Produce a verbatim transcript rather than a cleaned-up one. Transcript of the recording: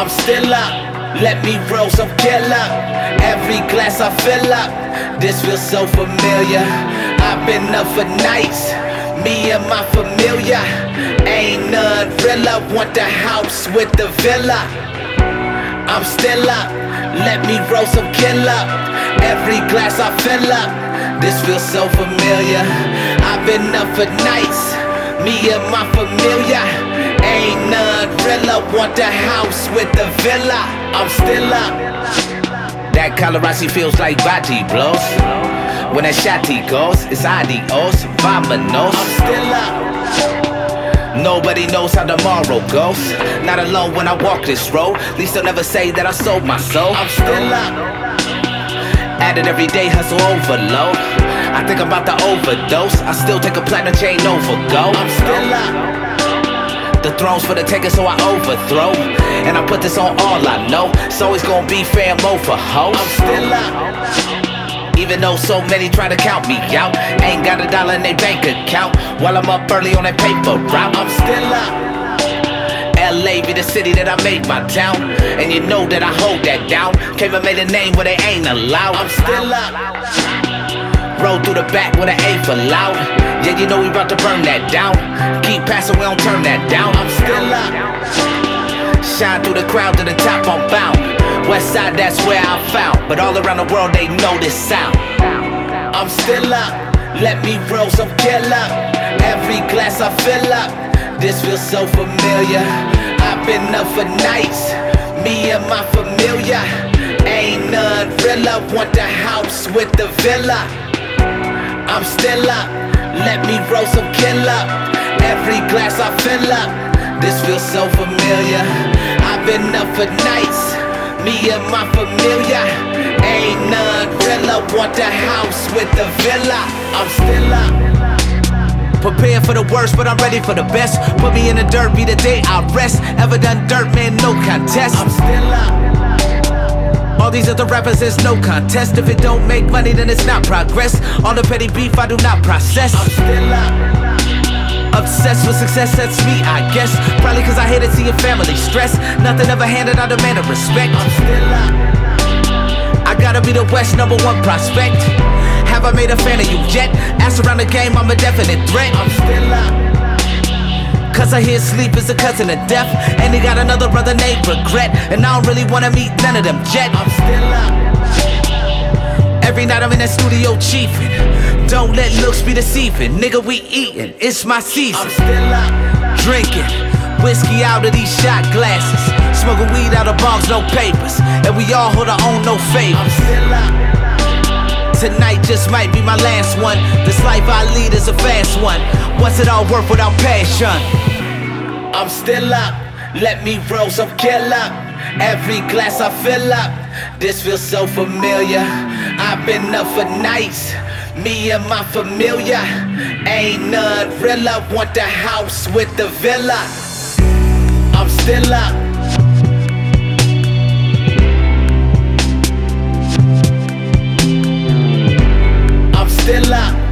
I'm still up. Let me roll some killer. Every glass I fill up, this feels so familiar. I've been up for nights, me and my familia. Ain't none realer, want the house with the villa. I'm still up, let me roll some killer. Every glass I fill up, this feels so familiar. I've been up for nights, me and my familia. Ain't none realer, want the house with the villa. I'm still up. That Colorasi feels like body blows. When that shotty goes, it's adios, vamonos. I'm still up. Nobody knows how tomorrow goes. Not alone when I walk this road. At least they'll never say that I sold my soul. I'm still up. At it every day, hustle overload. I think I'm about to overdose. I still take a platinum chain over gold. I'm still up. The throne's for the taking, so I overthrow. And I put this on all I know. It's always gonna be fam over ho. I'm still up. Even though so many try to count me out. Ain't got a dollar in their bank account. While I'm up early on that paper route, I'm still up. L A be the city that I made my town. And you know that I hold that down. Came and made a name where they ain't allowed. I'm still up. Roll through the back with an A for loud. Yeah, you know we about to burn that down. Keep passing, we don't turn that down. I'm still up. Shine through the crowd to the top, I'm bound. West side, that's where I'm found. But all around the world, they know this sound. I'm still up. Let me roll some killer. Every glass I fill up, this feels so familiar. I've been up for nights, me and my familia. Ain't none realer, want the house with the villa. I'm still up, let me roll some killer. Every glass I fill up, this feels so familiar. I've been up for nights, me and my familia. Ain't none realer, want the house with the villa. I'm still up. Prepared for the worst, but I'm ready for the best. Put me in the dirt, be the day I rest. Ever done dirt, man, no contest. I'm still up. All these other rappers, there's no contest. If it don't make money, then it's not progress. All the petty beef I do not process. I'm still up. Obsessed with success, that's me, I guess. Probably cause I hate to see your family stress. Nothing ever handed, I demand a respect. I'm still up. I gotta be the West number one prospect. Have I made a fan of you yet? Ask around the game, I'm a definite threat. I'm still up. Cause I hear sleep is a cousin of death. And he got another brother named Regret. And I don't really wanna meet none of them yet. I'm still up. Every night I'm in that studio chiefin'. Don't let looks be deceiving. Nigga, we eatin', it's my season. I'm still up. Drinking whiskey out of these shot glasses. Smoking weed out of bongs, no papers. And we all hold our own, no favors. I'm still up. Tonight just might be my last one. This life I lead is a fast one. What's it all worth without passion? I'm still up, let me roll some killer. Every glass I fill up, this feels so familiar. I've been up for nights, me and my familia. Ain't none realer, want the house with the villa. I'm still up. I'm still up.